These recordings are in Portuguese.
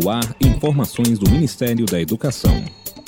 No ar, informações do Ministério da Educação.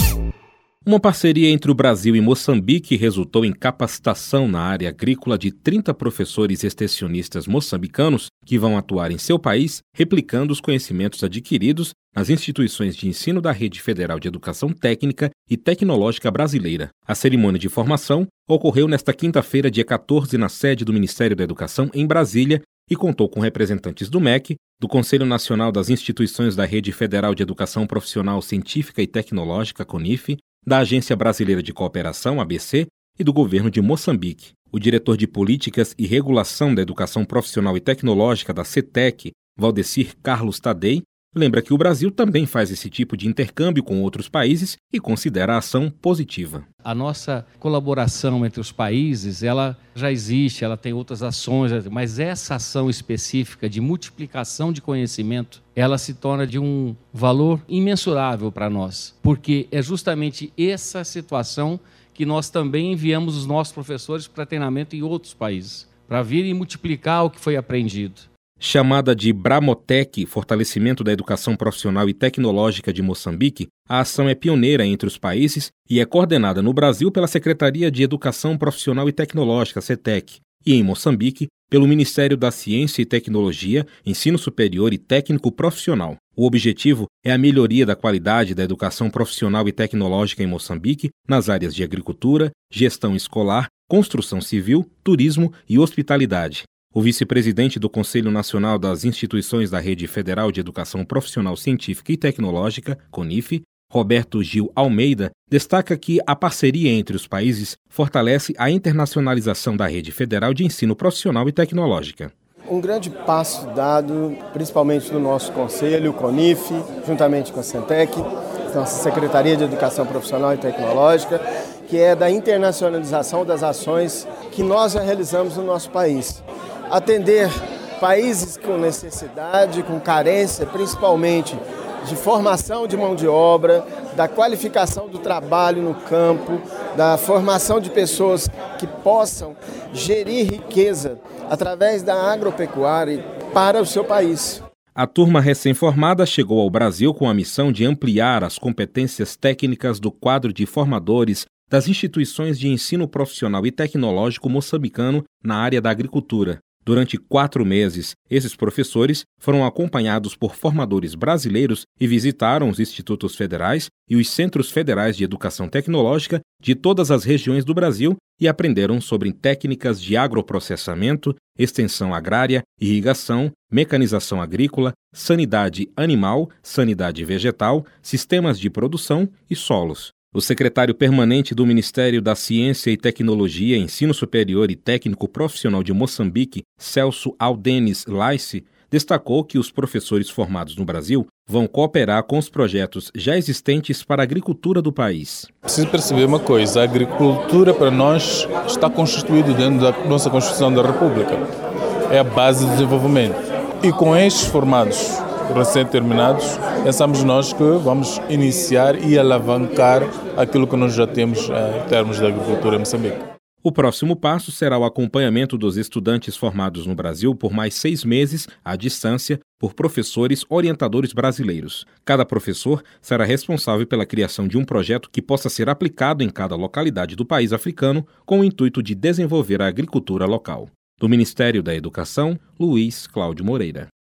Uma parceria entre o Brasil e Moçambique resultou em capacitação na área agrícola de 30 professores extensionistas moçambicanos que vão atuar em seu país, replicando os conhecimentos adquiridos nas instituições de ensino da Rede Federal de Educação Técnica e Tecnológica Brasileira. A cerimônia de formação ocorreu nesta quinta-feira, dia 14, na sede do Ministério da Educação, em Brasília, e contou com representantes do MEC, do Conselho Nacional das Instituições da Rede Federal de Educação Profissional Científica e Tecnológica, CONIF, da Agência Brasileira de Cooperação, ABC, e do governo de Moçambique. O diretor de Políticas e Regulação da Educação Profissional e Tecnológica da CETEC, Valdecir Carlos Tadei, lembra que o Brasil também faz esse tipo de intercâmbio com outros países e considera a ação positiva. A nossa colaboração entre os países, ela já existe, ela tem outras ações, mas essa ação específica de multiplicação de conhecimento, ela se torna de um valor imensurável para nós, porque é justamente essa situação que nós também enviamos os nossos professores para treinamento em outros países, para vir e multiplicar o que foi aprendido. Chamada de Bramotec, Fortalecimento da Educação Profissional e Tecnológica de Moçambique, a ação é pioneira entre os países e é coordenada no Brasil pela Secretaria de Educação Profissional e Tecnológica, CETEC, e em Moçambique pelo Ministério da Ciência e Tecnologia, Ensino Superior e Técnico Profissional. O objetivo é a melhoria da qualidade da educação profissional e tecnológica em Moçambique nas áreas de agricultura, gestão escolar, construção civil, turismo e hospitalidade. O vice-presidente do Conselho Nacional das Instituições da Rede Federal de Educação Profissional Científica e Tecnológica, CONIF, Roberto Gil Almeida, destaca que a parceria entre os países fortalece a internacionalização da Rede Federal de Ensino Profissional e Tecnológica. Um grande passo dado, principalmente do nosso Conselho, CONIF, juntamente com a CETEC, nossa Secretaria de Educação Profissional e Tecnológica, que é da internacionalização das ações que nós já realizamos no nosso país. Atender países com necessidade, com carência, principalmente de formação de mão de obra, da qualificação do trabalho no campo, da formação de pessoas que possam gerir riqueza através da agropecuária para o seu país. A turma recém-formada chegou ao Brasil com a missão de ampliar as competências técnicas do quadro de formadores das instituições de ensino profissional e tecnológico moçambicano na área da agricultura. Durante 4 meses, esses professores foram acompanhados por formadores brasileiros e visitaram os institutos federais e os centros federais de educação tecnológica de todas as regiões do Brasil e aprenderam sobre técnicas de agroprocessamento, extensão agrária, irrigação, mecanização agrícola, sanidade animal, sanidade vegetal, sistemas de produção e solos. O secretário permanente do Ministério da Ciência e Tecnologia, Ensino Superior e Técnico Profissional de Moçambique, Celso Aldenis Laice, destacou que os professores formados no Brasil vão cooperar com os projetos já existentes para a agricultura do país. Preciso perceber uma coisa, a agricultura para nós está constituída dentro da nossa Constituição da República. É a base do desenvolvimento. E com estes formados recém-terminados, pensamos nós que vamos iniciar e alavancar aquilo que nós já temos em termos de agricultura em Moçambique. O próximo passo será o acompanhamento dos estudantes formados no Brasil por mais 6 meses, à distância, por professores orientadores brasileiros. Cada professor será responsável pela criação de um projeto que possa ser aplicado em cada localidade do país africano, com o intuito de desenvolver a agricultura local. Do Ministério da Educação, Luiz Cláudio Moreira.